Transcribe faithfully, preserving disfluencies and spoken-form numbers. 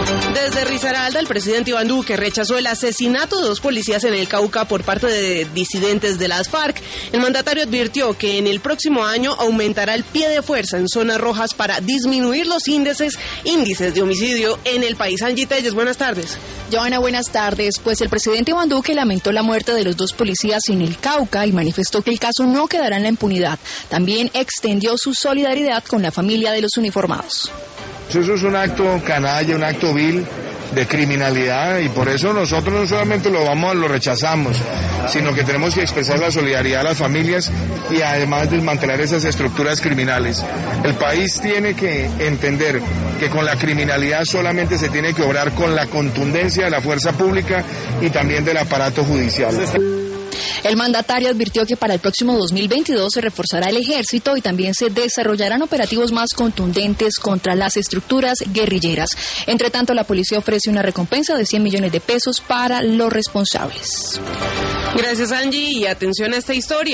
Desde Risaralda, el presidente Iván Duque rechazó el asesinato de dos policías en el Cauca por parte de disidentes de las FARC. El mandatario advirtió que en el próximo año aumentará el pie de fuerza en zonas rojas para disminuir los índices, índices de homicidio en el país. Angie Telles, buenas tardes. Joana, buenas tardes. Pues el presidente Iván Duque lamentó la muerte de los dos policías en el Cauca y manifestó que el caso no quedará en la impunidad. También extendió su solidaridad con la familia de los uniformados. Eso es un acto canalla, un acto vil de criminalidad, y por eso nosotros no solamente lo vamos, lo rechazamos, sino que tenemos que expresar la solidaridad a las familias y además desmantelar esas estructuras criminales. El país tiene que entender que con la criminalidad solamente se tiene que obrar con la contundencia de la fuerza pública y también del aparato judicial. El mandatario advirtió que para el próximo dos mil veintidós se reforzará el ejército y también se desarrollarán operativos más contundentes contra las estructuras guerrilleras. Entre tanto, la policía ofrece una recompensa de cien millones de pesos para los responsables. Gracias, Angie, y atención a esta historia.